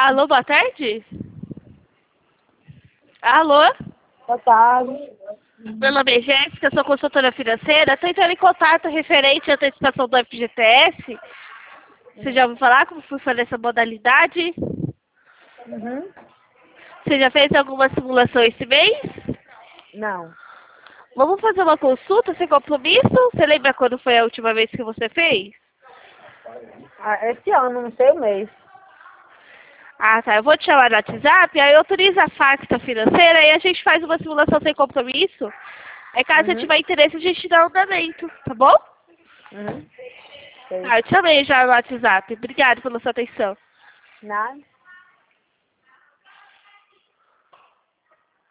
Alô, boa tarde? Alô? Boa tarde. Meu nome é Jéssica, sou consultora financeira. Estou entrando em contato referente à antecipação do FGTS. Você já ouviu falar como funciona essa modalidade? Uhum. Você já fez alguma simulação esse mês? Não. Vamos fazer uma consulta sem compromisso? Você lembra quando foi a última vez que você fez? Esse ano, não sei o mês. Ah, tá. Eu vou te chamar no WhatsApp, aí autoriza a facta financeira e a gente faz uma simulação sem compromisso. Aí caso você Uhum. tiver interesse, a gente dá um andamento, tá bom? Uhum. Sei. Ah, eu te chamei já no WhatsApp. Obrigada pela sua atenção. Nada.